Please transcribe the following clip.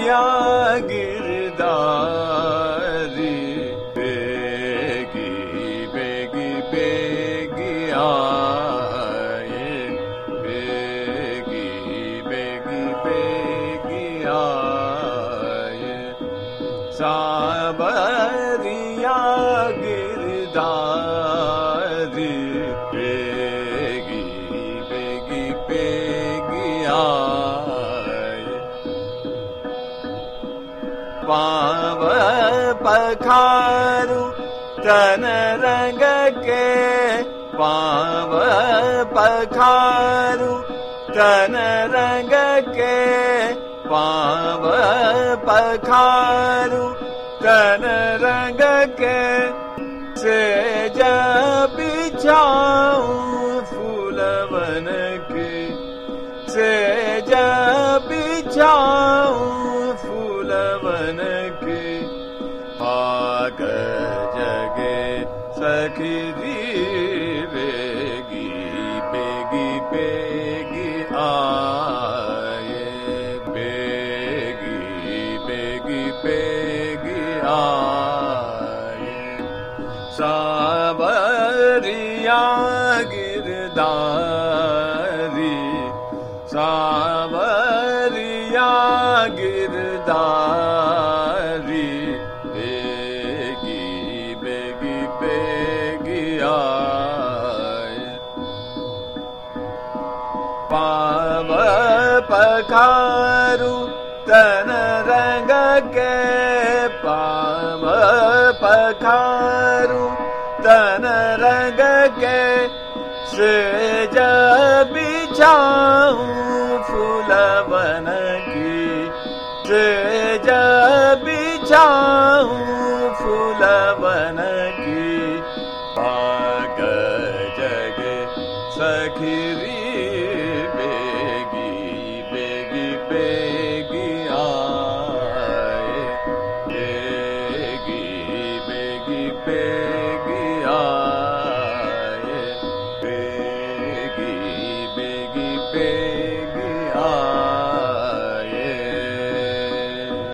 बावरिया गिरधारी बेगी बेगी बेगी आए, बेगी बेगी बेगी आए। सावरिया गिरधारी बेगी बेगी बेगी आए। पाव पखारू तन रंग के, पाव पखारू तन रंग के, पाव पखारू तन रंग के। सेज बिछाऊं फूलवन की, सेज बिछाऊं फूलवन की। भाग जगे सखी दी बेगी बेगी बेगी आए, बेगी बेगी बेगी आए। सावरिया गिरधारी, सावरिया गिरधारी बेगी बेगी बेगी आए। पाव पखारू तन रंग के, पाव पखारू तन रंग के। सेज बिछाऊं फूलवन की, सेज बिछाऊं फूलवन